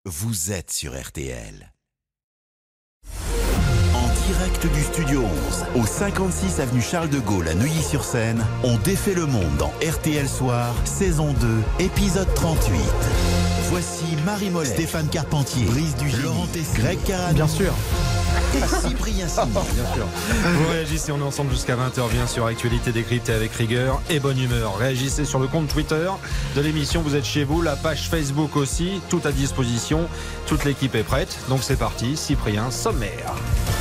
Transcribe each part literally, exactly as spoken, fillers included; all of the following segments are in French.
Vous êtes sur R T L. En direct du Studio onze, au cinquante-six avenue Charles de Gaulle à Neuilly-sur-Seine, on défait le monde dans R T L Soir, saison deux, épisode trente-huit. Voici Marie Mollet, Stéphane Carpentier, Brice Dugénie, Laurent Tessier, Greg Carrad. Bien sûr. Et Cyprien Signy. Bien sûr. Vous réagissez, on est ensemble jusqu'à vingt heures, bien sûr. Actualité décryptée avec rigueur et bonne humeur. Réagissez sur le compte Twitter de l'émission. Vous êtes chez vous, la page Facebook aussi, tout à disposition. Toute l'équipe est prête. Donc c'est parti. Cyprien, sommaire.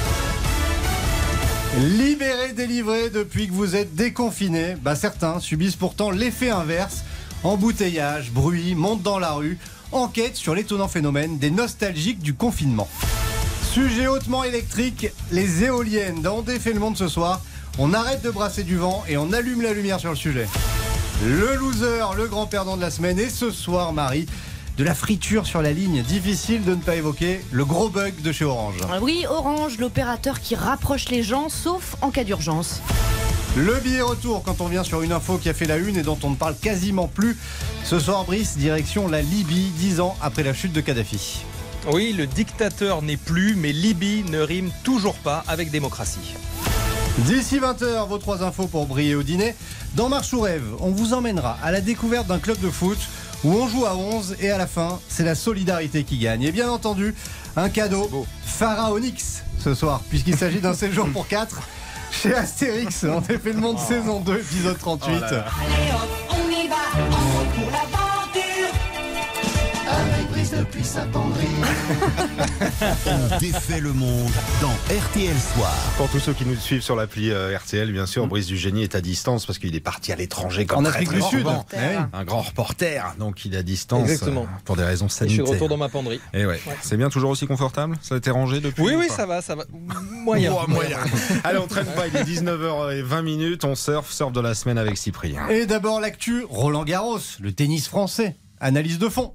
Libéré, délivré depuis que vous êtes déconfiné, bah certains subissent pourtant l'effet inverse. Embouteillage, bruit, monte dans la rue. Enquête sur l'étonnant phénomène des nostalgiques du confinement. Sujet hautement électrique, les éoliennes. Dans On défait le monde ce soir, on arrête de brasser du vent et on allume la lumière sur le sujet. Le loser, le grand perdant de la semaine. Et ce soir, Marie, de la friture sur la ligne. Difficile de ne pas évoquer le gros bug de chez Orange. Oui, Orange, l'opérateur qui rapproche les gens, sauf en cas d'urgence. Le billet retour quand on vient sur une info qui a fait la une et dont on ne parle quasiment plus. Ce soir, Brice, direction la Libye, dix ans après la chute de Kadhafi. Oui, le dictateur n'est plus, mais Libye ne rime toujours pas avec démocratie. D'ici vingt heures, vos trois infos pour briller au dîner. Dans Marche ou Rêve, on vous emmènera à la découverte d'un club de foot où on joue à onze et à la fin, c'est la solidarité qui gagne. Et bien entendu, un cadeau pharaonique ce soir, puisqu'il s'agit d'un séjour pour quatre chez Astérix. On défait le monde oh. saison deux, épisode trente-huit. Oh là là. Allez hop, on y va, on rentre pour l'aventure. Avec Brice depuis sa penderie. On défait le monde dans R T L Soir. Pour tous ceux qui nous suivent sur l'appli euh, R T L, bien sûr, mmh. Brice Dugénie est à distance parce qu'il est parti à l'étranger comme en très, Afrique très du souvent. Sud. Ouais. Un grand reporter, donc il est à distance. Exactement. Euh, pour des raisons Et sanitaires. je suis retour dans ma penderie. Et ouais. ouais. C'est bien, toujours aussi confortable. Ça a été rangé depuis. Oui, oui, ça va, ça va. Moyen. Oh, moyen. Allez, on traîne pas. Il est dix-neuf heures vingt. On surfe, surfe de la semaine avec Cyprien. Et d'abord l'actu, Roland Garros, le tennis français. Analyse de fond.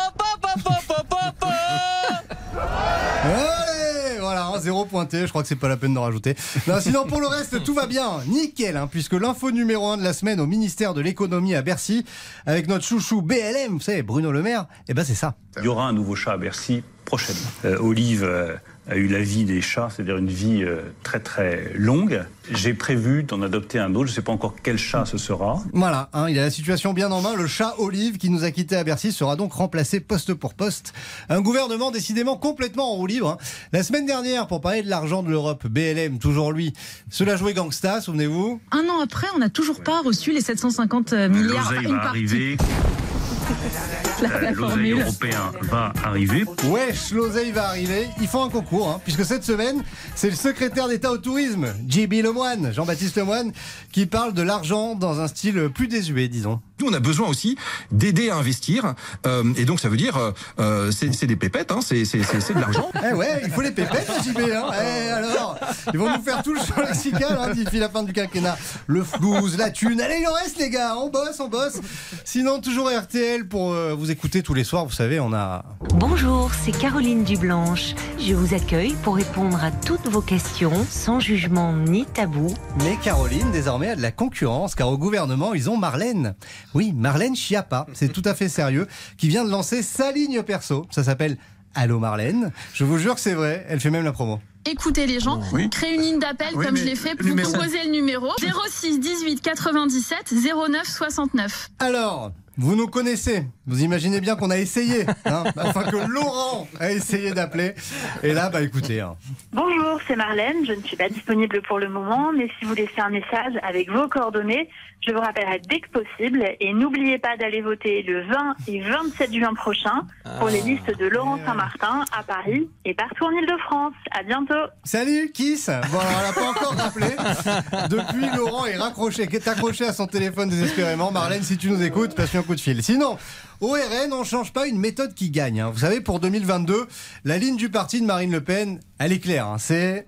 Allez, voilà, hein, zéro pointé, je crois que c'est pas la peine de rajouter. Non, sinon pour le reste, tout va bien, nickel, hein, puisque l'info numéro un de la semaine au ministère de l'économie à Bercy, avec notre chouchou B L M, vous savez, Bruno Le Maire, et eh ben c'est ça. Il y aura un nouveau chat à Bercy prochainement. Euh, Olive euh, a eu la vie des chats, c'est-à-dire une vie euh, très très longue. J'ai prévu d'en adopter un autre, je ne sais pas encore quel chat ce sera. Voilà, hein, il a la situation bien en main. Le chat Olive qui nous a quittés à Bercy sera donc remplacé poste pour poste. Un gouvernement décidément complètement en roue libre. Hein. La semaine dernière, pour parler de l'argent de l'Europe, B L M, toujours lui, cela jouait gangsta, souvenez-vous. Un an après, on n'a toujours pas reçu les sept cent cinquante milliards. L'oseille une va partie. arriver. La, la L'oseille européen va arriver. Wesh, l'oseille va arriver. Ils font un concours, hein, puisque cette semaine, c'est le secrétaire d'État au tourisme, J B Lemoine, Jean-Baptiste Lemoine, qui parle de l'argent dans un style plus désuet, disons. Nous, on a besoin aussi d'aider à investir. Euh, et donc, ça veut dire, euh, c'est, c'est des pépettes, hein, c'est, c'est, c'est, c'est de l'argent. Eh ouais, il faut les pépettes, J B. Hein. Eh alors, ils vont nous faire tout le champ lexical hein, d'ici la fin du quinquennat. Le flouze, la thune. Allez, il en reste, les gars. On bosse, on bosse. Sinon, toujours R T L pour euh, vous écouter tous les soirs. Vous savez, on a... Bonjour, c'est Caroline Dublanche. Je vous accueille pour répondre à toutes vos questions, sans jugement ni tabou. Mais Caroline, désormais, a de la concurrence, car au gouvernement, ils ont Marlène. Oui, Marlène Schiappa, c'est tout à fait sérieux, qui vient de lancer sa ligne perso. Ça s'appelle Allô Marlène. Je vous jure que c'est vrai, elle fait même la promo. Écoutez les gens, oui. Créez une ligne d'appel oui, comme je l'ai fait, pour composer le numéro zéro six dix-huit quatre-vingt-dix-sept zéro neuf soixante-neuf. Alors, vous nous connaissez, vous imaginez bien qu'on a essayé, hein, enfin que Laurent a essayé d'appeler, et là, bah écoutez. Hein. Bonjour, c'est Marlène, je ne suis pas disponible pour le moment, mais si vous laissez un message avec vos coordonnées, je vous rappellerai dès que possible, et n'oubliez pas d'aller voter le vingt et vingt-sept juin prochain pour les listes de Laurent Saint-Martin à Paris et partout en Ile-de-France. À bientôt. Salut Kiss. Bon, alors, on l'a pas encore rappelé. Depuis, Laurent est raccroché, est accroché à son téléphone désespérément. Marlène, si tu nous écoutes, passe-lui un coup de fil. Sinon, au R N, on ne change pas une méthode qui gagne. Hein. Vous savez, pour deux mille vingt-deux, la ligne du parti de Marine Le Pen, elle est claire. Hein. C'est...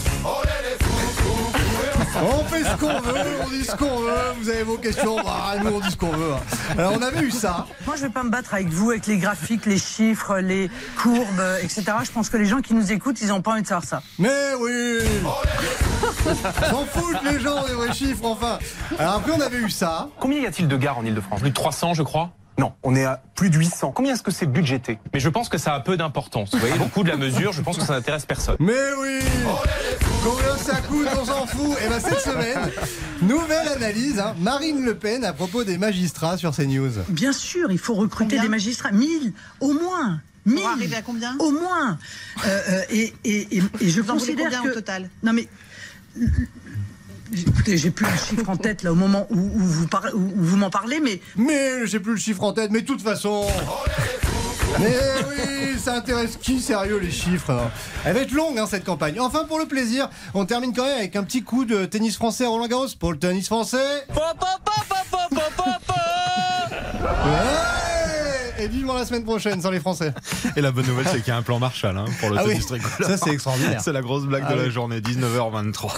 On fait ce qu'on veut, on dit ce qu'on veut, vous avez vos questions, bah, nous on dit ce qu'on veut. Hein. Alors on avait eu ça. Moi je vais pas me battre avec vous, avec les graphiques, les chiffres, les courbes, et cetera. Je pense que les gens qui nous écoutent, ils ont pas envie de savoir ça. Mais oui. S'en foutent les gens des vrais chiffres, enfin. Alors après on avait eu ça. Combien y a-t-il de gares en Ile-de-France? Plus de trois cents je crois. Non, on est à plus de huit cents. Combien est-ce que c'est budgété? Mais je pense que ça a peu d'importance. Vous voyez, le coût de la mesure, je pense que ça n'intéresse personne. Mais oui, combien ça coûte, on s'en fout. Et bien cette semaine, nouvelle analyse, hein, Marine Le Pen à propos des magistrats sur CNews. Bien sûr, il faut recruter combien des magistrats. mille, au moins. mille. Pour arriver à combien? Au moins. Euh, euh, et, et, et, et je Vous en considère voulez combien que... au total? Non mais... Écoutez, j'ai plus le chiffre en tête là au moment où, où vous, par... où vous m'en parlez, mais... Mais j'ai plus le chiffre en tête, mais de toute façon... Mais oui, ça intéresse qui sérieux les chiffres hein. Elle va être longue hein, cette campagne. Enfin pour le plaisir, on termine quand même avec un petit coup de tennis français à Roland Garros. Pour le tennis français... Ouais. Et vivement la semaine prochaine sans les Français. Et la bonne nouvelle c'est qu'il y a un plan Marshall hein, pour le ah tennis oui, tricolore. ça c'est extraordinaire. C'est la grosse blague ah de oui. la journée, dix-neuf heures vingt-trois.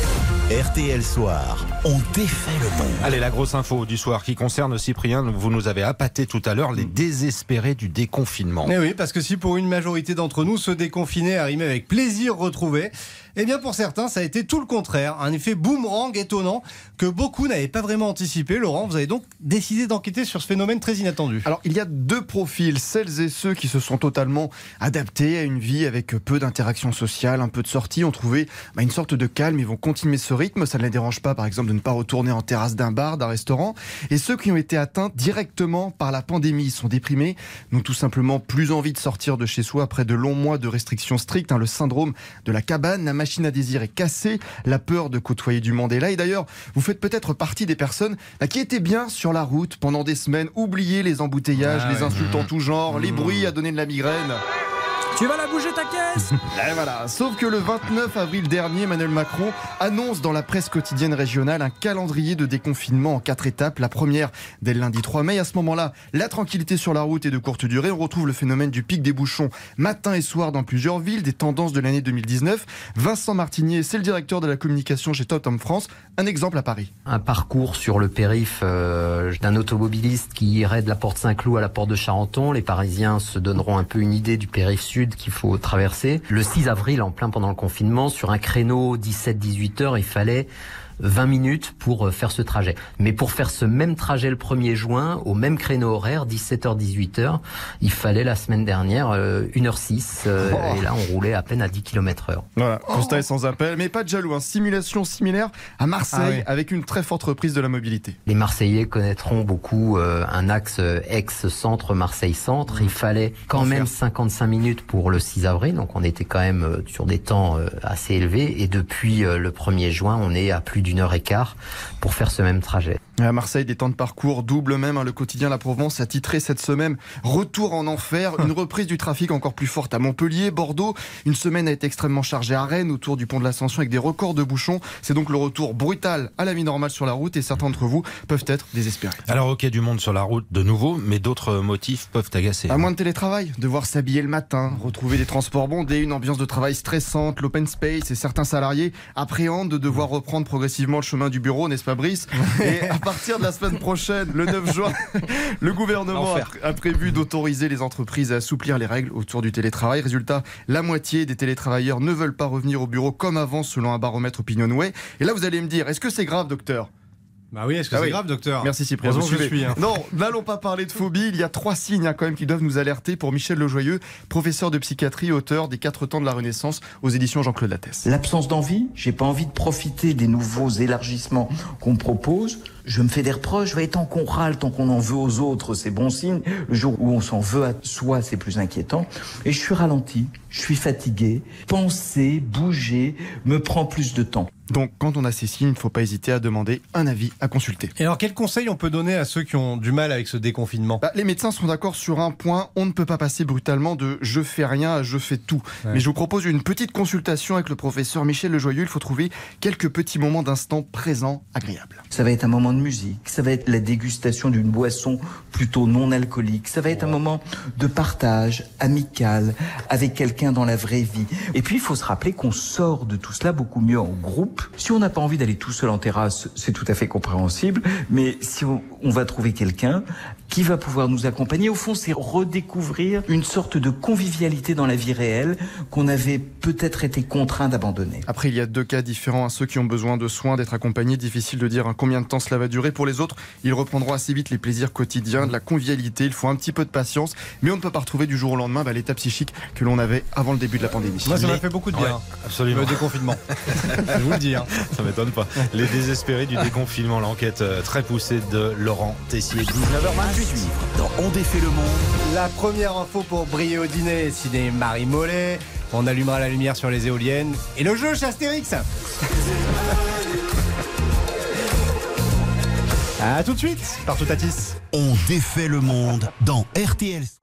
R T L Soir, on défait le monde. Allez, la grosse info du soir qui concerne Cyprien, vous nous avez appâté tout à l'heure, les désespérés du déconfinement. Mais oui, parce que si pour une majorité d'entre nous, se déconfiner a rimé avec plaisir retrouvé, eh bien pour certains, ça a été tout le contraire. Un effet boomerang étonnant que beaucoup n'avaient pas vraiment anticipé. Laurent, vous avez donc décidé d'enquêter sur ce phénomène très inattendu. Alors, il y a deux profils. Celles et ceux qui se sont totalement adaptés à une vie avec peu d'interactions sociales, un peu de sorties, ont trouvé bah, une sorte de calme. Ils vont continuer ce rythme. Ça ne les dérange pas, par exemple, de ne pas retourner en terrasse d'un bar, d'un restaurant. Et ceux qui ont été atteints directement par la pandémie, ils sont déprimés, n'ont tout simplement plus envie de sortir de chez soi après de longs mois de restrictions strictes. Hein, le syndrome de la cabane, la machine à désir est cassée, la peur de côtoyer du monde est là. Et d'ailleurs, vous faites peut-être partie des personnes bah, qui étaient bien sur la route pendant des semaines, oubliez les embouteillages, ah, les ouais. insultes en tout genre, mmh. les bruits à donner de la migraine. Tu vas la bouger ta caisse. Et voilà. Sauf que le vingt-neuf avril dernier, Emmanuel Macron annonce dans la presse quotidienne régionale un calendrier de déconfinement en quatre étapes. La première dès le lundi trois mai. À ce moment-là, la tranquillité sur la route est de courte durée. On retrouve le phénomène du pic des bouchons matin et soir dans plusieurs villes, des tendances de l'année deux mille dix-neuf. Vincent Martinier, c'est le directeur de la communication chez TomTom France. Un exemple à Paris. Un parcours sur le périph' euh, d'un automobiliste qui irait de la porte Saint-Cloud à la porte de Charenton. Les Parisiens se donneront un peu une idée du périph' sud qu'il faut traverser. Le six avril, en plein pendant le confinement, sur un créneau dix-sept dix-huit heures, il fallait vingt minutes pour faire ce trajet. Mais pour faire ce même trajet le premier juin, au même créneau horaire, dix-sept heures dix-huit heures, il fallait la semaine dernière euh, une heure six. Euh, oh. Et là, on roulait à peine à dix kilomètres heure. Voilà, constat est sans appel. Mais pas de jaloux. Hein. Simulation similaire à Marseille, ah oui. avec une très forte reprise de la mobilité. Les Marseillais connaîtront beaucoup euh, un axe ex-centre Marseille-Centre. Il fallait quand même cinquante-cinq minutes pour le six avril. Donc on était quand même euh, sur des temps euh, assez élevés. Et depuis euh, le premier juin, on est à plus d'une heure et quart pour faire ce même trajet. À Marseille, des temps de parcours double même. Hein, le quotidien La Provence a titré cette semaine « Retour en enfer ». Une reprise du trafic encore plus forte à Montpellier, Bordeaux. Une semaine a été extrêmement chargée à Rennes, autour du pont de l'Ascension, avec des records de bouchons. C'est donc le retour brutal à la vie normale sur la route et certains d'entre vous peuvent être désespérés. Alors ok, du monde sur la route de nouveau, mais d'autres motifs peuvent agacer. À moins de télétravail, devoir s'habiller le matin, retrouver des transports bondés, une ambiance de travail stressante, l'open space et certains salariés appréhendent de devoir reprendre progressivement le chemin du bureau, n'est-ce pas Brice? Et à partir de la semaine prochaine, le neuf juin, le gouvernement a, a prévu d'autoriser les entreprises à assouplir les règles autour du télétravail. Résultat, la moitié des télétravailleurs ne veulent pas revenir au bureau comme avant selon un baromètre Opinionway. Et là vous allez me dire, est-ce que c'est grave docteur ? Bah oui, est-ce que ah c'est oui. grave, docteur? Merci Cyprien, vous suivez. Suis, hein. Non, n'allons pas parler de phobie. Il y a trois signes hein, quand même qui doivent nous alerter pour Michel Lejoyeux, professeur de psychiatrie, auteur des Quatre temps de la Renaissance aux éditions Jean-Claude Lattès. L'absence d'envie, j'ai pas envie de profiter des nouveaux élargissements qu'on me propose. Je me fais des reproches, et tant qu'on râle, tant qu'on en veut aux autres, c'est bon signe. Le jour où on s'en veut à soi, c'est plus inquiétant. Et je suis ralenti, je suis fatigué. Penser, bouger, me prend plus de temps. Donc, quand on a ces signes, il ne faut pas hésiter à demander un avis à consulter. Et alors, quels conseils on peut donner à ceux qui ont du mal avec ce déconfinement? bah, Les médecins sont d'accord sur un point. On ne peut pas passer brutalement de « je fais rien » à « je fais tout ouais. ». Mais je vous propose une petite consultation avec le professeur Michel Lejoyeux. Il faut trouver quelques petits moments d'instant présent agréables. Ça va être un moment de musique, ça va être la dégustation d'une boisson plutôt non alcoolique, ça va être un moment de partage amical avec quelqu'un dans la vraie vie. Et puis, il faut se rappeler qu'on sort de tout cela beaucoup mieux en groupe groupe. Si on n'a pas envie d'aller tout seul en terrasse, c'est tout à fait compréhensible, mais si on, on va trouver quelqu'un qui va pouvoir nous accompagner, au fond, c'est redécouvrir une sorte de convivialité dans la vie réelle qu'on avait peut-être été contraint d'abandonner. Après, il y a deux cas différents. Ceux qui ont besoin de soins, d'être accompagnés, difficile de dire hein, combien de temps cela va durer. Pour les autres, ils reprendront assez vite les plaisirs quotidiens, de la convivialité. Il faut un petit peu de patience, mais on ne peut pas retrouver du jour au lendemain bah, l'état psychique que l'on avait avant le début de la pandémie. Moi, ça m'a fait beaucoup de bien. Ouais, absolument. Le déconfinement. Je vous le dis. Hein. Ça m'étonne pas. Les désespérés du déconfinement, l'enquête très poussée de Laurent Tessier. dix-neuf heures vingt-huit. Dans On défait le monde. La première info pour briller au dîner, ciné Marie Mollet. On allumera la lumière sur les éoliennes. Et le jeu chez Astérix. A tout de suite, partout Tatis. On défait le monde dans R T L.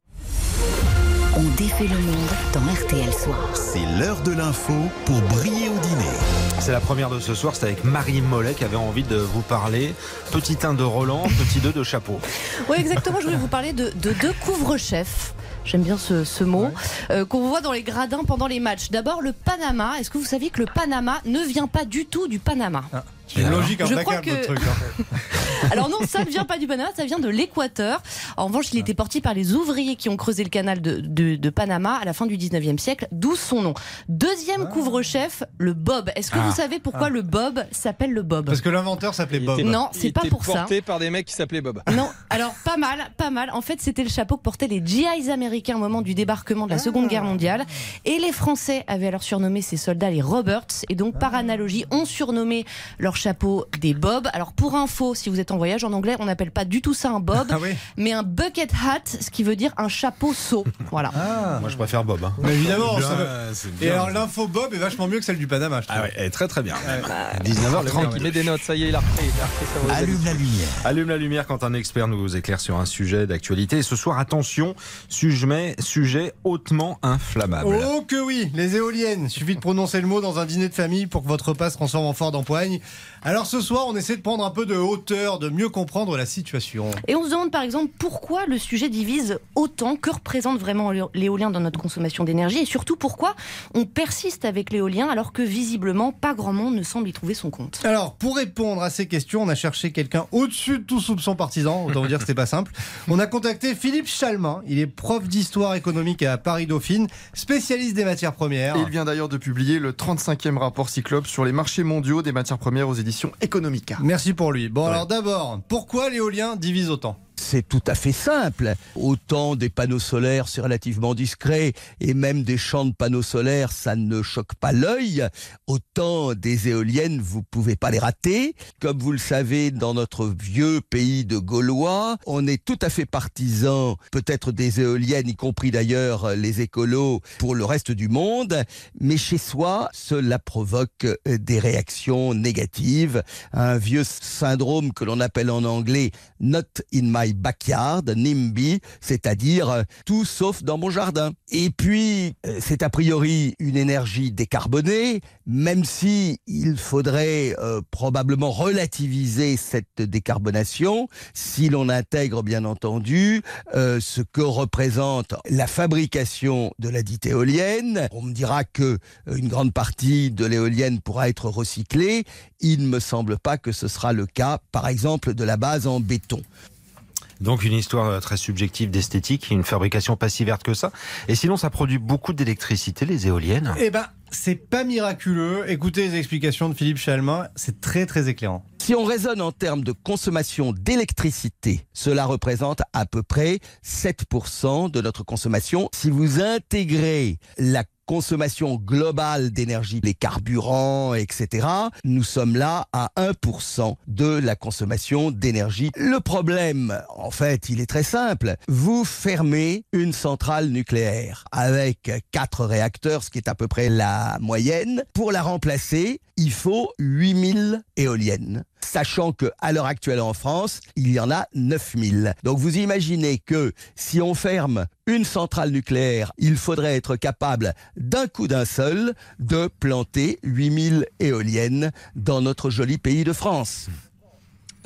On défait le monde dans R T L Soir. C'est l'heure de l'info pour briller au dîner. C'est la première de ce soir, c'est avec Marie Mollet qui avait envie de vous parler. Petit un de Roland, petit deux de chapeau. Oui, exactement, je voulais vous parler de, de deux couvre-chefs. J'aime bien ce, ce mot, ouais. euh, qu'on voit dans les gradins pendant les matchs. D'abord, le Panama. Est-ce que vous saviez que le Panama ne vient pas du tout du Panama? Ah. C'est une logique implacable, que... votre truc. Hein. Alors non, ça ne vient pas du Panama, ça vient de l'Équateur. En revanche, il était porté par les ouvriers qui ont creusé le canal de, de, de Panama à la fin du dix-neuvième siècle, d'où son nom. Deuxième ah. couvre-chef, le Bob. Est-ce que ah. vous savez pourquoi ah. le Bob s'appelle le Bob? Parce que l'inventeur s'appelait Bob. Non, c'est pas pour ça. Il était porté par des mecs qui s'appelaient Bob. Non, alors pas mal, pas mal. En fait, c'était le chapeau que portaient les G Is américains au moment du débarquement de la Seconde Guerre mondiale. Et les Français avaient alors surnommé ces soldats les Roberts. Et donc, par analogie, ont surnommé leur chapeau des Bob. Alors pour info, si vous êtes en voyage en anglais, on n'appelle pas du tout ça un bob, ah oui. mais un bucket hat, ce qui veut dire un chapeau seau. Voilà. Ah. Moi je préfère Bob. Hein. Mais évidemment. Bien, ça veut... Et alors l'info Bob est vachement mieux que celle du Panama. Je ah ouais, elle est très très bien. Ouais. dix-neuf heures trente. Il met des notes, ça y est, il a repris. Allume la lumière. Allume la lumière quand un expert nous éclaire sur un sujet d'actualité. Et ce soir, attention, sujet, sujet hautement inflammable. Oh que oui, les éoliennes. Il suffit de prononcer le mot dans un dîner de famille pour que votre repas se transforme en fort d'empoigne. Alors ce soir, on essaie de prendre un peu de hauteur, de mieux comprendre la situation. Et on se demande par exemple pourquoi le sujet divise autant, que représente vraiment l'éolien dans notre consommation d'énergie, et surtout pourquoi on persiste avec l'éolien alors que visiblement pas grand monde ne semble y trouver son compte. Alors pour répondre à ces questions, on a cherché quelqu'un au-dessus de tout soupçon partisan, autant vous dire que c'était pas simple. On a contacté Philippe Chalmin, il est prof d'histoire économique à Paris-Dauphine, spécialiste des matières premières. Et il vient d'ailleurs de publier le trente-cinquième rapport Cyclope sur les marchés mondiaux des matières premières aux éditions Economica. Merci pour lui. Bon ouais. Alors d'abord, pourquoi l'éolien divise autant ? C'est tout à fait simple. Autant des panneaux solaires, c'est relativement discret, et même des champs de panneaux solaires, ça ne choque pas l'œil. Autant des éoliennes, vous pouvez pas les rater. Comme vous le savez, dans notre vieux pays de Gaulois, on est tout à fait partisans, peut-être des éoliennes, y compris d'ailleurs les écolos, pour le reste du monde. Mais chez soi, cela provoque des réactions négatives. Un vieux syndrome que l'on appelle en anglais « not in my backyard », NIMBY, c'est-à-dire euh, tout sauf dans mon jardin. Et puis, euh, c'est a priori une énergie décarbonée, même si il faudrait euh, probablement relativiser cette décarbonation si l'on intègre bien entendu euh, ce que représente la fabrication de la dite éolienne. On me dira que euh, une grande partie de l'éolienne pourra être recyclée. Il ne me semble pas que ce sera le cas, par exemple, de la base en béton. Donc une histoire très subjective d'esthétique, une fabrication pas si verte que ça. Et sinon, ça produit beaucoup d'électricité, les éoliennes. Eh ben, c'est pas miraculeux. Écoutez les explications de Philippe Chalmin, c'est très très éclairant. Si on raisonne en termes de consommation d'électricité, cela représente à peu près sept pour cent de notre consommation. Si vous intégrez la consommation globale d'énergie, les carburants, et cetera, nous sommes là à un pour cent de la consommation d'énergie. Le problème, en fait, il est très simple. Vous fermez une centrale nucléaire avec quatre réacteurs, ce qui est à peu près la moyenne. Pour la remplacer, il faut huit mille éoliennes. Sachant qu'à l'heure actuelle en France, il y en a neuf mille. Donc vous imaginez que si on ferme une centrale nucléaire, il faudrait être capable d'un coup d'un seul de planter huit mille éoliennes dans notre joli pays de France.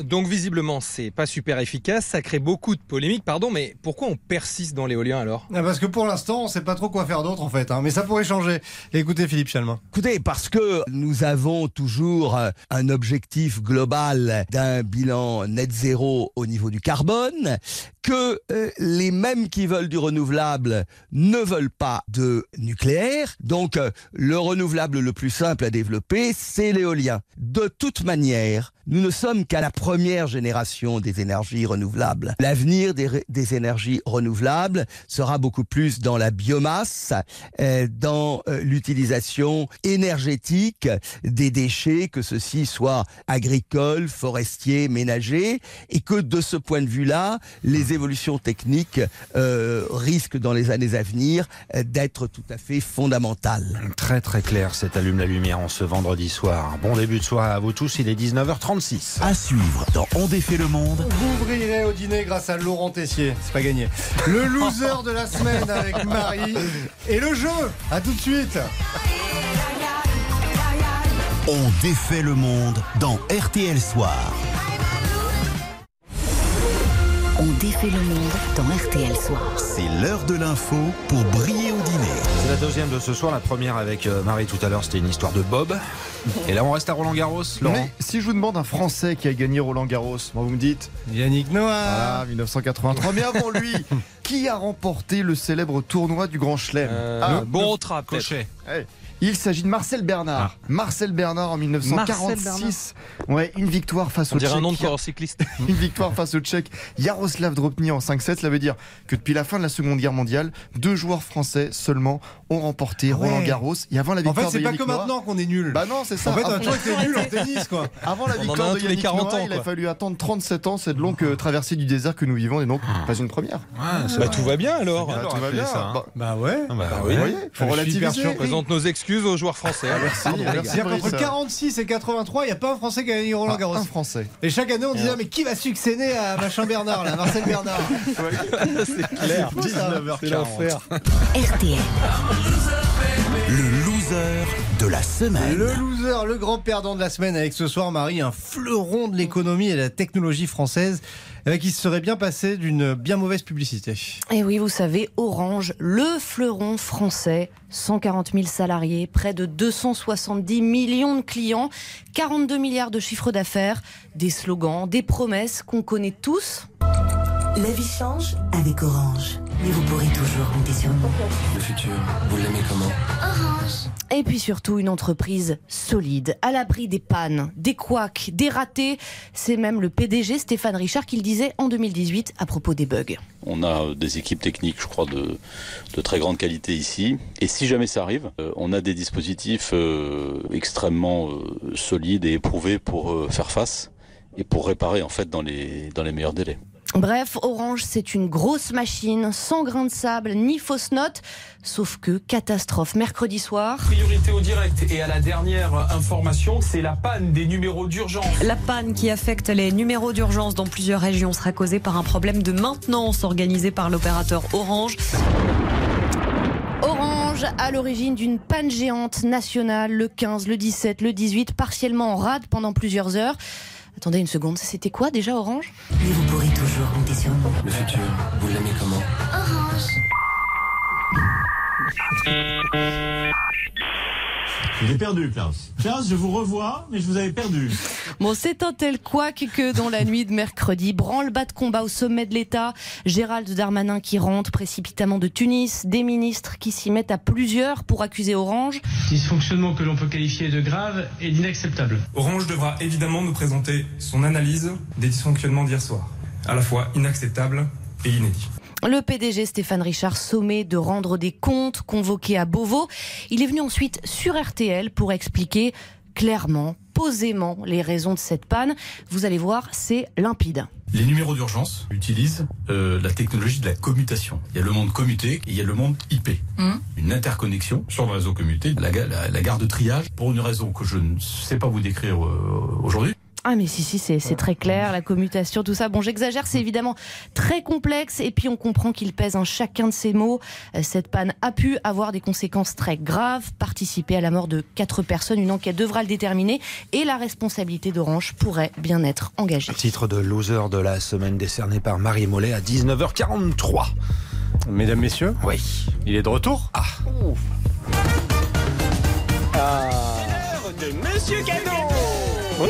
donc visiblement c'est pas super efficace, ça crée beaucoup de polémiques, pardon, mais pourquoi on persiste dans l'éolien alors? Ah, parce que pour l'instant on sait pas trop quoi faire d'autre en fait, hein. Mais ça pourrait changer. Écoutez Philippe Chalmin. Écoutez, parce que nous avons toujours un objectif global d'un bilan net zéro au niveau du carbone, que euh, les mêmes qui veulent du renouvelable ne veulent pas de nucléaire, donc euh, le renouvelable le plus simple à développer, c'est l'éolien. De toute manière, nous ne sommes qu'à la première génération des énergies renouvelables. L'avenir des, des énergies renouvelables sera beaucoup plus dans la biomasse, euh, dans euh, l'utilisation énergétique des déchets, que ceux-ci soient agricoles, forestiers, ménagers, et que de ce point de vue-là, les évolutions techniques euh, risquent dans les années à venir euh, d'être tout à fait fondamentales. Très très clair, cet allume la lumière en ce vendredi soir. Bon début de soirée à vous tous, il est dix-neuf heures trente-six. À suivre dans On défait le monde. Vous brillerez au dîner grâce à Laurent Tessier, c'est pas gagné. Le loser de la semaine avec Marie et le jeu. À tout de suite. On défait le monde dans R T L Soir. On défait le monde dans R T L Soir. C'est l'heure de l'info pour briller au dîner. C'est la deuxième de ce soir, la première avec euh, Marie tout à l'heure, c'était une histoire de Bob. Et là on reste à Roland-Garros, Laurent. Mais si je vous demande un Français qui a gagné Roland-Garros, moi vous me dites Yannick Noah. Ah, mille neuf cent quatre-vingt-trois. Mais avant lui, qui a remporté le célèbre tournoi du Grand Chelem? euh, ah, Bon trap, Cochet. Hey. Il s'agit de Marcel Bernard. Ah. Marcel Bernard en mille neuf cent quarante-six. Ouais, une victoire face On au Tchèque. dirait un nom de coureur cycliste. Une victoire face au Tchèque Jaroslav Drobny en cinq sept. Cela veut dire que depuis la fin de la Seconde Guerre mondiale, deux joueurs français seulement ont remporté ouais. Roland-Garros. Et avant la victoire en fait, c'est de pas Yannick que Noah, maintenant qu'on est nul. Bah non, c'est ça. En fait, on a avant... toujours été nul en tennis, quoi. Avant la On victoire en a de tous les Yannick quarante Noah, ans, il a quoi. fallu attendre trente-sept ans, cette longue euh, traversée du désert que nous vivons, et donc pas une première. Ouais, bah, tout va bien alors. Bah, tout va bien. Ça, hein. bah, bah ouais. Ah bah, bah oui. oui. Faut relativiser. On présente nos excuses aux joueurs français. Ah, merci. Pardon, merci. C'est-à-dire qu'entre quarante-six et quatre-vingt-trois, il n'y a pas un Français qui a gagné Roland-Garros. Ah, un Français. Et chaque année, on disait, ah, mais qui va succéder à machin Bernard, là, Marcel Bernard? C'est clair. dix-neuf heures quarante. R T L. Le loser de la semaine. Le loser, le grand perdant de la semaine avec ce soir, Marie, un fleuron de l'économie et de la technologie française euh, qui se serait bien passé d'une bien mauvaise publicité. Et oui, vous savez, Orange, le fleuron français, cent quarante mille salariés, près de deux cent soixante-dix millions de clients, quarante-deux milliards de chiffre d'affaires, des slogans, des promesses qu'on connaît tous. La vie change avec Orange. Mais vous pourrez toujours compter sur nous. Le futur, vous l'aimez comment? Orange. Et puis surtout une entreprise solide, à l'abri des pannes, des couacs, des ratés. C'est même le P D G Stéphane Richard qui le disait en deux mille dix-huit à propos des bugs. On a des équipes techniques, je crois, de, de très grande qualité ici. Et si jamais ça arrive, euh, on a des dispositifs euh, extrêmement euh, solides et éprouvés pour euh, faire face et pour réparer en fait dans les, dans les meilleurs délais. Bref, Orange, c'est une grosse machine, sans grain de sable ni fausse note. Sauf que, catastrophe, mercredi soir. Priorité au direct et à la dernière information, c'est la panne des numéros d'urgence. La panne qui affecte les numéros d'urgence dans plusieurs régions sera causée par un problème de maintenance organisé par l'opérateur Orange. Orange à l'origine d'une panne géante nationale, le quinze, le dix-sept, le dix-huit, partiellement en rade pendant plusieurs heures. Attendez une seconde, c'était quoi déjà Orange? Mais vous pourrez toujours compter sur nous. Le futur, vous l'aimez comment? Orange. Je l'ai perdu, Klaus. Klaus, je vous revois, mais je vous avais perdu. Bon, c'est un tel couac que dans la nuit de mercredi, branle-bas de combat au sommet de l'État, Gérald Darmanin qui rentre précipitamment de Tunis, des ministres qui s'y mettent à plusieurs pour accuser Orange. Dysfonctionnement que l'on peut qualifier de grave et d'inacceptable. Orange devra évidemment nous présenter son analyse des dysfonctionnements d'hier soir, à la fois inacceptable et inédit. Le P D G Stéphane Richard sommé de rendre des comptes, convoqué à Beauvau. Il est venu ensuite sur R T L pour expliquer clairement, posément les raisons de cette panne. Vous allez voir, c'est limpide. Les numéros d'urgence utilisent euh, la technologie de la commutation. Il y a le monde commuté et il y a le monde I P. Mmh. Une interconnexion sur le réseau commuté, la, la, la gare de triage, pour une raison que je ne sais pas vous décrire euh, aujourd'hui. Ah mais si, si, c'est, c'est très clair, la commutation, tout ça. Bon, j'exagère, c'est évidemment très complexe et puis on comprend qu'il pèse en chacun de ces mots. Cette panne a pu avoir des conséquences très graves, participer à la mort de quatre personnes. Une enquête devra le déterminer et la responsabilité d'Orange pourrait bien être engagée. Titre de loser de la semaine décerné par Marie Mollet à dix-neuf heures quarante-trois. Mesdames, messieurs, oui, il est de retour. Ah. Ah. De Monsieur Cadeau. Oui.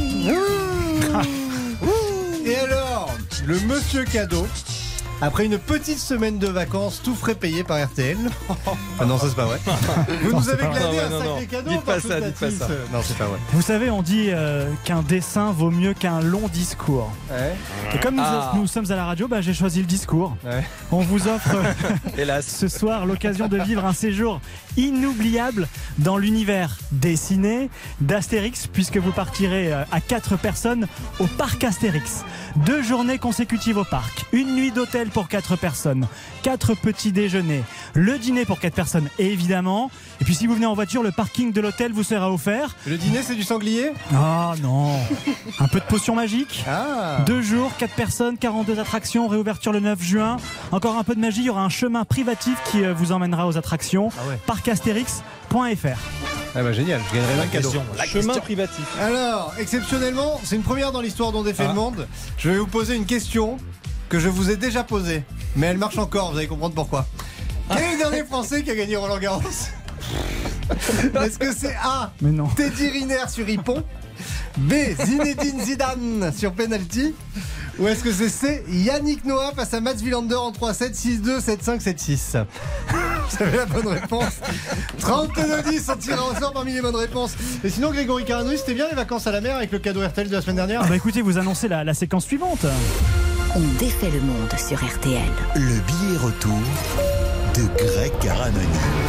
Et alors, le Monsieur Cadeau, après une petite semaine de vacances, tout frais payé par R T L. Ah non, ça c'est pas vrai. Vous non, nous avez gladé non, un non, sacré non. cadeau. Dites pas ça, dites pas ça. Non, c'est pas vrai. Vous savez, on dit euh, qu'un dessin vaut mieux qu'un long discours. Ouais. Et comme nous, Ah. nous sommes à la radio, bah, j'ai choisi le discours. Ouais. On vous offre Hélas. ce soir l'occasion de vivre un séjour inoubliable dans l'univers dessiné d'Astérix, puisque vous partirez euh, à quatre personnes au parc Astérix. Deux journées consécutives au parc, une nuit d'hôtel pour quatre personnes, quatre petits déjeuners, le dîner pour quatre personnes évidemment, et puis si vous venez en voiture, le parking de l'hôtel vous sera offert. Le dîner, c'est du sanglier? Ah non. Un peu de potion magique. Ah. Deux jours, quatre personnes, quarante-deux attractions, réouverture le neuf juin. Encore un peu de magie, il y aura un chemin privatif qui euh, vous emmènera aux attractions. Ah ouais. parc astérix point f r. Ah bah génial, je gagnerai un cadeau. Chemin privatif. Alors, exceptionnellement, c'est une première dans l'histoire d'On défait Ah. le monde. Je vais vous poser une question que je vous ai déjà posée, mais elle marche encore, vous allez comprendre pourquoi. Quel est le dernier Français qui a gagné Roland Garros? Est-ce que c'est A, Mais non. Teddy Riner sur Ippon, B, Zinedine Zidane sur penalty, ou est-ce que c'est C, Yannick Noah face à Mats Wilander en trois sept, six deux, sept cinq, sept six? Vous avez la bonne réponse. trente-deux dix, on tira au sort parmi les bonnes réponses. Et sinon, Grégory Carano, c'était bien les vacances à la mer avec le cadeau R T L de la semaine dernière? Ah bah écoutez, vous annoncez la, la séquence suivante. On défait le monde sur R T L. Le billet retour de Greg Caranoni.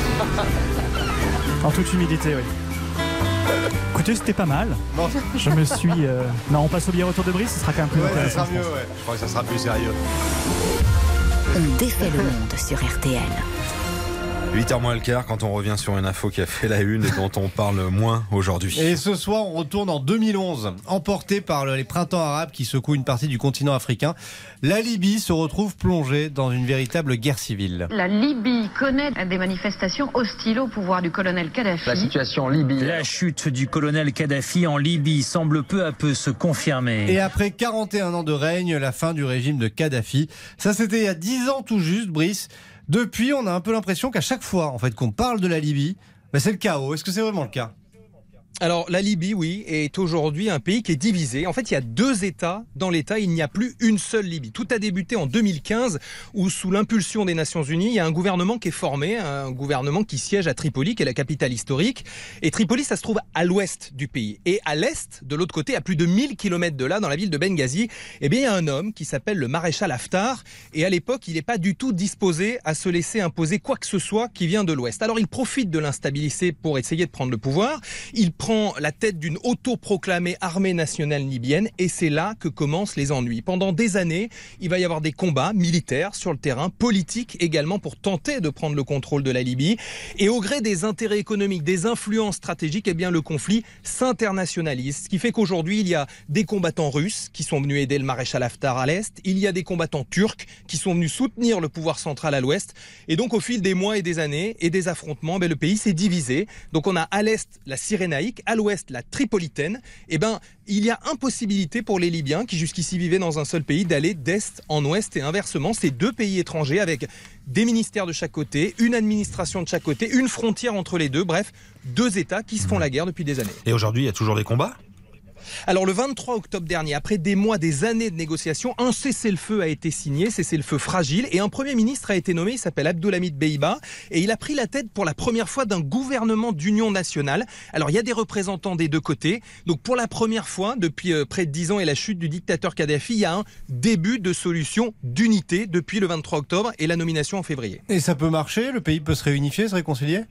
En toute humilité, oui. Écoutez, c'était pas mal. Bon. Je me suis... euh, Non, on passe au billet retour de Brice, ce sera quand même plus Ouais, ça intéressant. sera mieux, ouais. Je crois que ça sera plus sérieux. On défait le monde sur R T L. huit heures moins le quart quand on revient sur une info qui a fait la une et dont on parle moins aujourd'hui. Et ce soir, on retourne en deux mille onze, emporté par les printemps arabes qui secouent une partie du continent africain. La Libye se retrouve plongée dans une véritable guerre civile. La Libye connaît des manifestations hostiles au pouvoir du colonel Kadhafi. La situation en Libye. La chute du colonel Kadhafi en Libye semble peu à peu se confirmer. Et après quarante et un ans de règne, la fin du régime de Kadhafi. Ça, c'était il y a dix ans tout juste, Brice. Depuis, on a un peu l'impression qu'à chaque fois en fait, qu'on parle de la Libye, bah, c'est le chaos. Est-ce que c'est vraiment le cas ? Alors la Libye, oui, est aujourd'hui un pays qui est divisé. En fait, il y a deux États. Dans l'État, il n'y a plus une seule Libye. Tout a débuté en deux mille quinze, où sous l'impulsion des Nations Unies, il y a un gouvernement qui est formé, un gouvernement qui siège à Tripoli, qui est la capitale historique. Et Tripoli, ça se trouve à l'ouest du pays. Et à l'est, de l'autre côté, à plus de mille kilomètres de là, dans la ville de Benghazi, eh bien, il y a un homme qui s'appelle le maréchal Haftar. Et à l'époque, il n'est pas du tout disposé à se laisser imposer quoi que ce soit qui vient de l'ouest. Alors, il profite de l'instabilité pour essayer de prendre le pouvoir. Il prend la tête d'une autoproclamée armée nationale libyenne et c'est là que commencent les ennuis. Pendant des années, il va y avoir des combats militaires sur le terrain, politiques également pour tenter de prendre le contrôle de la Libye. Et au gré des intérêts économiques, des influences stratégiques, eh bien le conflit s'internationalise. Ce qui fait qu'aujourd'hui, il y a des combattants russes qui sont venus aider le maréchal Haftar à l'est. Il y a des combattants turcs qui sont venus soutenir le pouvoir central à l'ouest. Et donc au fil des mois et des années et des affrontements, ben, le pays s'est divisé. Donc on a à l'est la Cyrénaïque, à l'ouest la Tripolitaine. Eh ben, il y a impossibilité pour les Libyens qui jusqu'ici vivaient dans un seul pays d'aller d'est en ouest et inversement. C'est deux pays étrangers avec des ministères de chaque côté, une administration de chaque côté, une frontière entre les deux. Bref, deux États qui se font la guerre depuis des années. Et aujourd'hui, il y a toujours des combats ? Alors le vingt-trois octobre dernier, après des mois, des années de négociations, un cessez-le-feu a été signé, cessez-le-feu fragile, et un Premier ministre a été nommé, il s'appelle Abdulhamid Beiba, et il a pris la tête pour la première fois d'un gouvernement d'union nationale. Alors il y a des représentants des deux côtés, donc pour la première fois, depuis euh, près de dix ans et la chute du dictateur Kadhafi, il y a un début de solution d'unité depuis le vingt-trois octobre et la nomination en février. Et ça peut marcher ? Le pays peut se réunifier, se réconcilier ?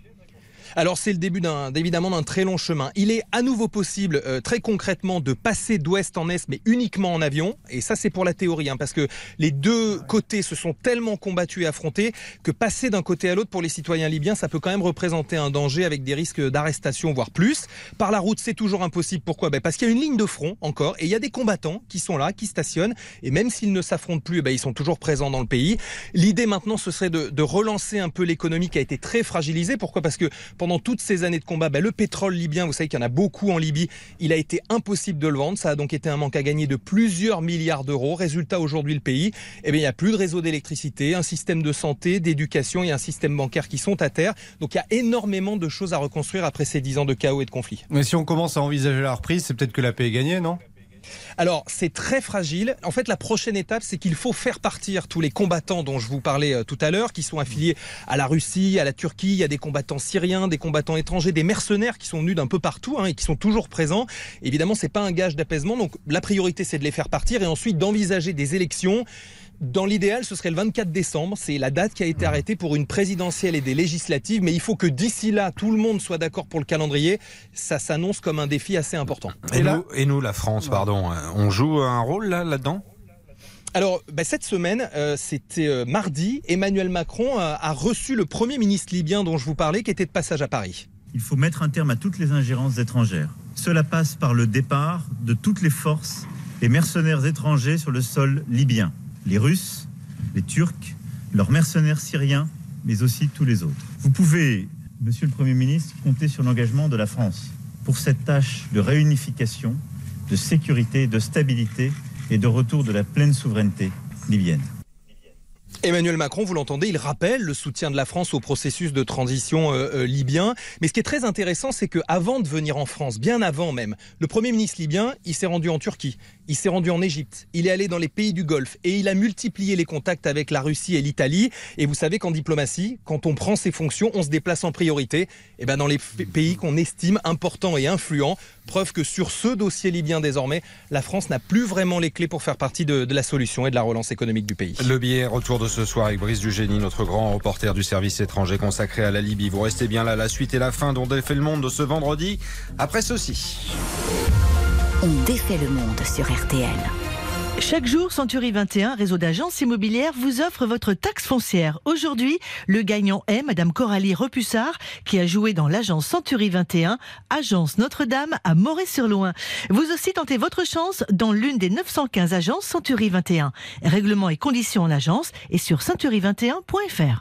Alors c'est le début d'un, évidemment d'un très long chemin. Il est à nouveau possible, euh, très concrètement, de passer d'ouest en est, mais uniquement en avion. Et ça c'est pour la théorie, hein, parce que les deux côtés se sont tellement combattus et affrontés que passer d'un côté à l'autre pour les citoyens libyens, ça peut quand même représenter un danger avec des risques d'arrestation, voire plus. Par la route, c'est toujours impossible. Pourquoi ? Ben parce qu'il y a une ligne de front encore, et il y a des combattants qui sont là, qui stationnent, et même s'ils ne s'affrontent plus, ben ils sont toujours présents dans le pays. L'idée maintenant, ce serait de, de relancer un peu l'économie qui a été très fragilisée. Pourquoi ? Parce que pendant toutes ces années de combat, ben le pétrole libyen, vous savez qu'il y en a beaucoup en Libye, il a été impossible de le vendre. Ça a donc été un manque à gagner de plusieurs milliards d'euros. Résultat, aujourd'hui, le pays, eh bien, il n'y a plus de réseau d'électricité, un système de santé, d'éducation et un système bancaire qui sont à terre. Donc il y a énormément de choses à reconstruire après ces dix ans de chaos et de conflits. Mais si on commence à envisager la reprise, c'est peut-être que la paix est gagnée, non ? Alors, c'est très fragile. En fait, la prochaine étape, c'est qu'il faut faire partir tous les combattants dont je vous parlais euh, tout à l'heure, qui sont affiliés à la Russie, à la Turquie. Il y a des combattants syriens, des combattants étrangers, des mercenaires qui sont venus d'un peu partout, hein, et qui sont toujours présents. Évidemment, c'est pas un gage d'apaisement. Donc, la priorité, c'est de les faire partir et ensuite d'envisager des élections. Dans l'idéal, ce serait le vingt-quatre décembre. C'est la date qui a été arrêtée pour une présidentielle et des législatives. Mais il faut que d'ici là, tout le monde soit d'accord pour le calendrier. Ça s'annonce comme un défi assez important. Et, et, là, nous, et nous, la France, pardon, on joue un rôle là, là-dedans ? Alors, bah, cette semaine, euh, c'était euh, mardi, Emmanuel Macron a, a reçu le Premier ministre libyen dont je vous parlais, qui était de passage à Paris. Il faut mettre un terme à toutes les ingérences étrangères. Cela passe par le départ de toutes les forces et mercenaires étrangers sur le sol libyen. Les Russes, les Turcs, leurs mercenaires syriens, mais aussi tous les autres. Vous pouvez, Monsieur le Premier ministre, compter sur l'engagement de la France pour cette tâche de réunification, de sécurité, de stabilité et de retour de la pleine souveraineté libyenne. Emmanuel Macron, vous l'entendez, il rappelle le soutien de la France au processus de transition euh, euh, libyen. Mais ce qui est très intéressant, c'est qu'avant de venir en France, bien avant même, le Premier ministre libyen, il s'est rendu en Turquie, il s'est rendu en Égypte, il est allé dans les pays du Golfe et il a multiplié les contacts avec la Russie et l'Italie. Et vous savez qu'en diplomatie, quand on prend ses fonctions, on se déplace en priorité et ben dans les pays qu'on estime importants et influents. Preuve que sur ce dossier libyen désormais, la France n'a plus vraiment les clés pour faire partie de, de la solution et de la relance économique du pays. Le billet retour de ce soir avec Brice Dugénie, notre grand reporter du service étranger consacré à la Libye. Vous restez bien là, la suite et la fin dont défait le monde de ce vendredi, après ceci. On défait le monde sur R T L. Chaque jour, Century vingt et un, réseau d'agences immobilières, vous offre votre taxe foncière. Aujourd'hui, le gagnant est Madame Coralie Repussard, qui a joué dans l'agence Century vingt et un, agence Notre-Dame à Moret-sur-Loing. Vous aussi tentez votre chance dans l'une des neuf cent quinze agences Century vingt et un. Règlements et conditions en agence et sur century vingt et un point f r.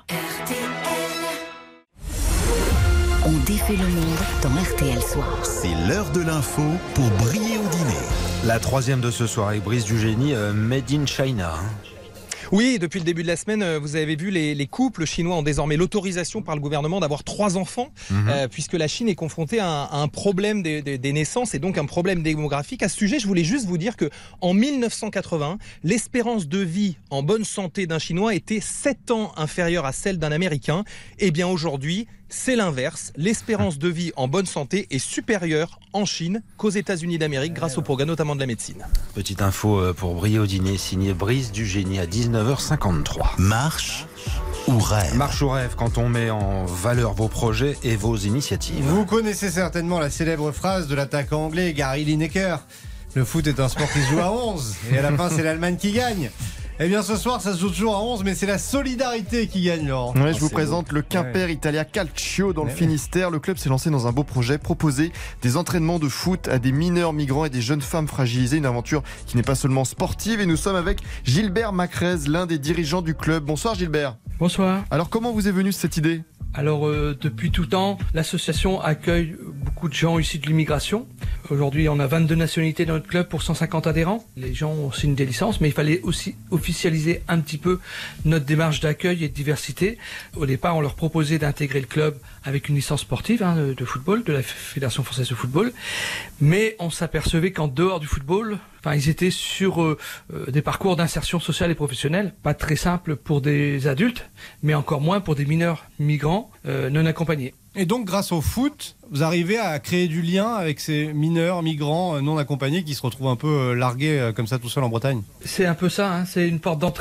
On défait le monde dans R T L Soir. C'est l'heure de l'info pour briller au dîner. La troisième de ce soir avec Brice Dugénie, euh, Made in China. Oui, depuis le début de la semaine, vous avez vu, les, les couples chinois ont désormais l'autorisation par le gouvernement d'avoir trois enfants, mmh. euh, puisque la Chine est confrontée à un, à un problème des, des, des naissances et donc un problème démographique. À ce sujet, je voulais juste vous dire que en mille neuf cent quatre-vingts, l'espérance de vie en bonne santé d'un Chinois était sept ans inférieure à celle d'un Américain. Eh bien aujourd'hui, c'est l'inverse. L'espérance de vie en bonne santé est supérieure en Chine qu'aux États-Unis d'Amérique grâce au progrès notamment de la médecine. Petite info pour briller au dîner, signé Brice Dugénie à dix-neuf heures cinquante-trois. Marche ou rêve. Marche ou rêve quand on met en valeur vos projets et vos initiatives. Vous connaissez certainement la célèbre phrase de l'attaquant anglais Gary Lineker. Le foot est un sport qui se joue à onze et à la fin c'est l'Allemagne qui gagne. Eh bien ce soir ça se joue toujours à onze, mais c'est la solidarité qui gagne, Laurent. Ouais, je vous présente beau. le Quimper ouais. Italia Calcio dans ouais. le Finistère. Le club s'est lancé dans un beau projet, proposer des entraînements de foot à des mineurs migrants et des jeunes femmes fragilisées. Une aventure qui n'est pas seulement sportive. Et nous sommes avec Gilbert Macrez, l'un des dirigeants du club. Bonsoir Gilbert. Bonsoir. Alors comment vous est venue cette idée ? Alors euh, depuis tout temps, l'association accueille beaucoup de gens issus de l'immigration. Aujourd'hui, on a vingt-deux nationalités dans notre club pour cent cinquante adhérents. Les gens signent des licences, mais il fallait aussi officialiser un petit peu notre démarche d'accueil et de diversité. Au départ, on leur proposait d'intégrer le club avec une licence sportive hein, de, de football, de la Fédération française de football. Mais on s'apercevait qu'en dehors du football, enfin, ils étaient sur euh, des parcours d'insertion sociale et professionnelle, pas très simples pour des adultes, mais encore moins pour des mineurs migrants euh, non accompagnés. Et donc, grâce au foot, vous arrivez à créer du lien avec ces mineurs, migrants non accompagnés qui se retrouvent un peu largués comme ça tout seuls en Bretagne ? C'est un peu ça, hein, c'est une porte d'entrée.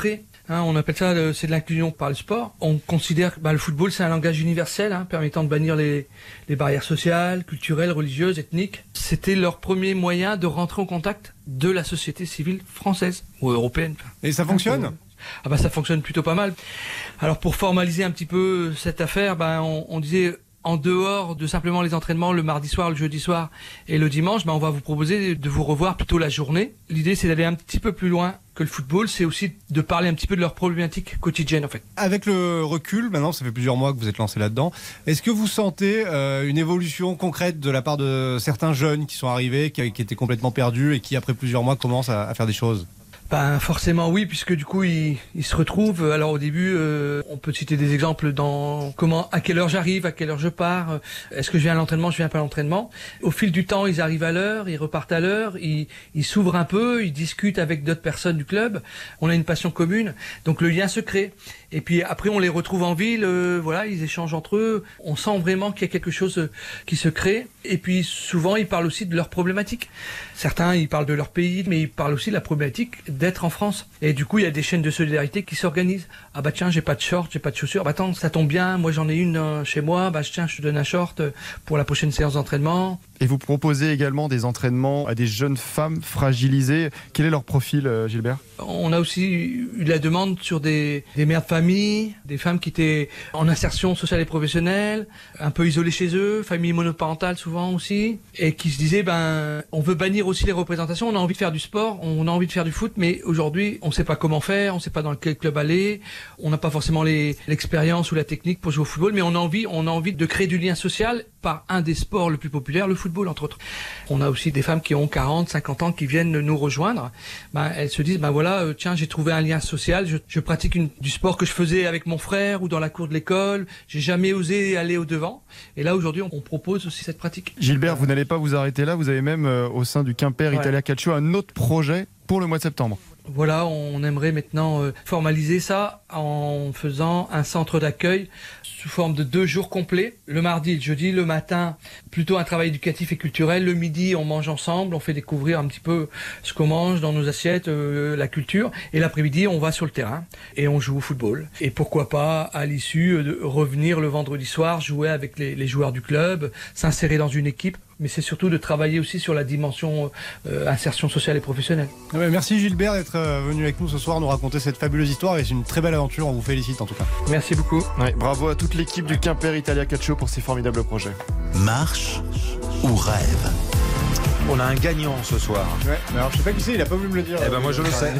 Hein, on appelle ça, euh, c'est de l'inclusion par le sport. On considère que bah, le football, c'est un langage universel, hein, permettant de bannir les, les barrières sociales, culturelles, religieuses, ethniques. C'était leur premier moyen de rentrer en contact de la société civile française ou européenne. Et ça fonctionne ? Ah bah ça fonctionne plutôt pas mal. Alors pour formaliser un petit peu cette affaire, bah, on, on disait... En dehors de simplement les entraînements le mardi soir, le jeudi soir et le dimanche, ben on va vous proposer de vous revoir plutôt la journée. L'idée, c'est d'aller un petit peu plus loin que le football, c'est aussi de parler un petit peu de leurs problématiques quotidiennes en fait. Avec le recul, maintenant ça fait plusieurs mois que vous êtes lancé là-dedans, est-ce que vous sentez euh, une évolution concrète de la part de certains jeunes qui sont arrivés, qui, qui étaient complètement perdus et qui après plusieurs mois commencent à, à faire des choses ? Ben forcément oui, puisque du coup ils, ils se retrouvent. Alors au début, euh, on peut citer des exemples dans comment, à quelle heure j'arrive, à quelle heure je pars. Est-ce que je viens à l'entraînement, je viens pas à l'entraînement. Au fil du temps, ils arrivent à l'heure, ils repartent à l'heure, ils, ils s'ouvrent un peu, ils discutent avec d'autres personnes du club. On a une passion commune, donc le lien se crée. Et puis après, on les retrouve en ville, euh, voilà, ils échangent entre eux. On sent vraiment qu'il y a quelque chose qui se crée. Et puis souvent, ils parlent aussi de leurs problématiques. Certains, ils parlent de leur pays, mais ils parlent aussi de la problématique d'être en France. Et du coup, il y a des chaînes de solidarité qui s'organisent. Ah bah tiens, j'ai pas de short, j'ai pas de chaussures. Bah attends, ça tombe bien, moi j'en ai une euh, chez moi. Bah tiens, je te donne un short pour la prochaine séance d'entraînement. Et vous proposez également des entraînements à des jeunes femmes fragilisées. Quel est leur profil, euh, Gilbert ? On a aussi eu la demande sur des, des mères de famille, des femmes qui étaient en insertion sociale et professionnelle, un peu isolées chez eux, familles monoparentales souvent aussi, et qui se disaient, ben, on veut bannir aussi les représentations, on a envie de faire du sport, on a envie de faire du foot, mais aujourd'hui, on ne sait pas comment faire, on ne sait pas dans quel club aller, on n'a pas forcément les, l'expérience ou la technique pour jouer au football, mais on a envie, on a envie de créer du lien social par un des sports le plus populaire, le football entre autres. On a aussi des femmes qui ont quarante, cinquante ans qui viennent nous rejoindre. Ben, elles se disent, ben voilà, euh, tiens, j'ai trouvé un lien social, je, je pratique une, du sport que je faisais avec mon frère ou dans la cour de l'école, j'ai jamais osé aller au devant. Et là, aujourd'hui, on, on propose aussi cette pratique. Gilbert, vous n'allez pas vous arrêter là, vous avez même euh, au sein du Quimper Ouais. Italia Calcio un autre projet pour le mois de septembre. Voilà, on aimerait maintenant euh, formaliser ça en faisant un centre d'accueil sous forme de deux jours complets. Le mardi et le jeudi, le matin, plutôt un travail éducatif et culturel. Le midi, on mange ensemble, on fait découvrir un petit peu ce qu'on mange dans nos assiettes, euh, la culture. Et l'après-midi, on va sur le terrain et on joue au football. Et pourquoi pas, à l'issue, de revenir le vendredi soir, jouer avec les, les joueurs du club, s'insérer dans une équipe. Mais c'est surtout de travailler aussi sur la dimension euh, insertion sociale et professionnelle. Ah ouais, merci Gilbert d'être euh, venu avec nous ce soir nous raconter cette fabuleuse histoire et c'est une très belle aventure, on vous félicite en tout cas. Merci beaucoup. Ouais, bravo à toute l'équipe du Quimper Italia Calcio pour ces formidables projets. Marche ou rêve ? On a un gagnant ce soir. Ouais, mais alors je sais pas qui c'est, il a pas voulu me le dire. Eh ben moi je le sais.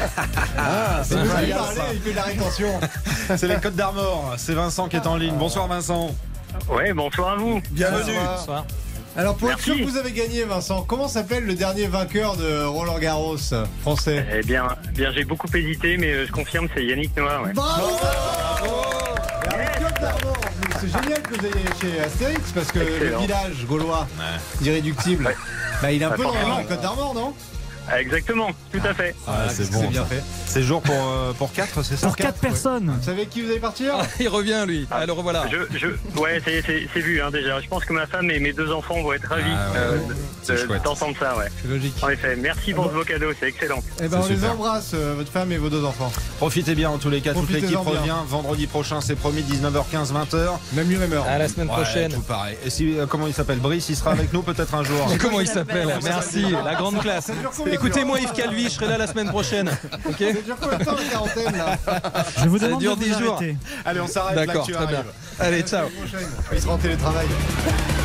Ah, c'est Ah, lui, il parlait, il fait de la rétention. C'est les Côtes d'Armor. C'est Vincent qui est en ligne. Bonsoir Vincent. Ouais, bonsoir à vous. Bienvenue. Bonsoir. Alors pour être Merci. sûr que vous avez gagné Vincent, comment s'appelle le dernier vainqueur de Roland Garros français ? Eh bien, bien j'ai beaucoup hésité, mais euh, je confirme, c'est Yannick Noah. Ouais. Bravo, Et alors, Côte d'Armor, en plus, c'est génial que vous ayez chez Astérix parce que Excellent. le village gaulois irréductible, Ouais. bah, il est un Ah, peu dans forcément. la Côte d'Armor, non ? Ah, exactement, tout à fait. Ah, c'est bon. C'est bien fait. C'est jour pour, euh, pour quatre, c'est ça Pour quatre personnes. Vous savez qui vous allez partir ? Il revient lui. Ah, Ah, le revoilà. Je, je, ouais, c'est, c'est, c'est vu hein, déjà. Je pense que ma femme et mes deux enfants vont être ravis Ah, ouais, euh, ouais. C'est de- chouette. d'entendre ça. Ouais. C'est logique. En effet, merci pour vos cadeaux, c'est excellent. Eh ben on C'est les super. embrasse, euh, votre femme et vos deux enfants. Profitez bien en tous les cas. Toute Profitez-en l'équipe bien. revient vendredi prochain, c'est promis, dix-neuf heures quinze, vingt heures. Même lui meurt. À la semaine Ouais, prochaine. tout pareil. Et si, euh, comment il s'appelle ? Brice, il sera avec nous peut-être un jour. Comment il s'appelle ? Merci, la grande classe. Écoutez-moi Yves Calvi, je serai là la semaine prochaine. Ok ? Ça dure combien de temps la quarantaine là ? Je vous Ça demande dure de vous dix jours. arrêter. Allez, on s'arrête. D'accord, l'actu très bien. arrive. Allez, ciao. À la prochaine. Il sera en télétravail.